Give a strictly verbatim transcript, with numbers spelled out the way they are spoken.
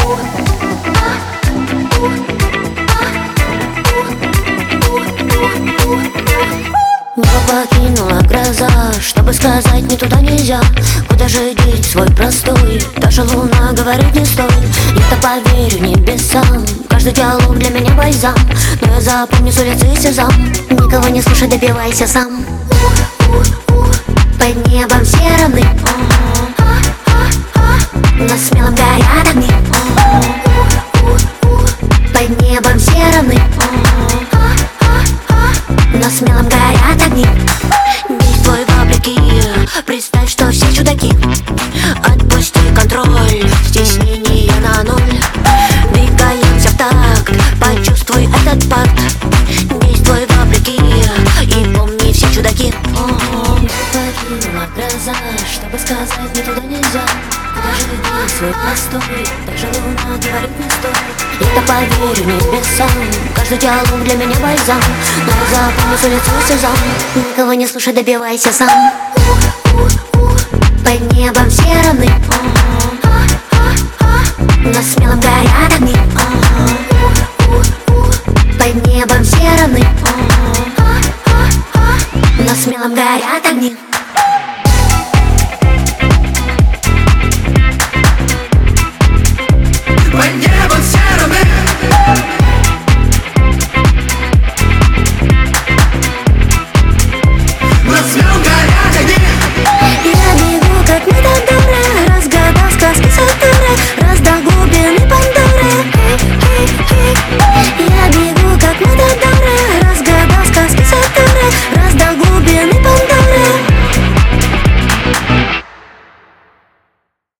Небо покинула гроза, чтобы сказать не туда нельзя. Куда же деть свой простой? Даже луна говорит не стоит. Я-то поверю небесам, каждый диалог для меня бальзам. Но я запомню с улицы сезам. Никого не слушай, добивайся сам. Под небом серым на смелом горят огни. Под небом серым на смелом горят огни. Действуй вопреки, представь, что все чудаки. Отпусти контроль, стеснение на ноль. Двигаемся в такт, почувствуй этот пакт. Действуй вопреки, и помни, все чудаки. Покинула гроза, чтобы сказать не туда нельзя. Куда же деть свой простой? Даже луна говорит не стоит. Я-то поверю небесам, каждый диалог для меня бальзам. Но я запомню с улицы сезам. Никого не слушай, добивайся сам. Под небом серым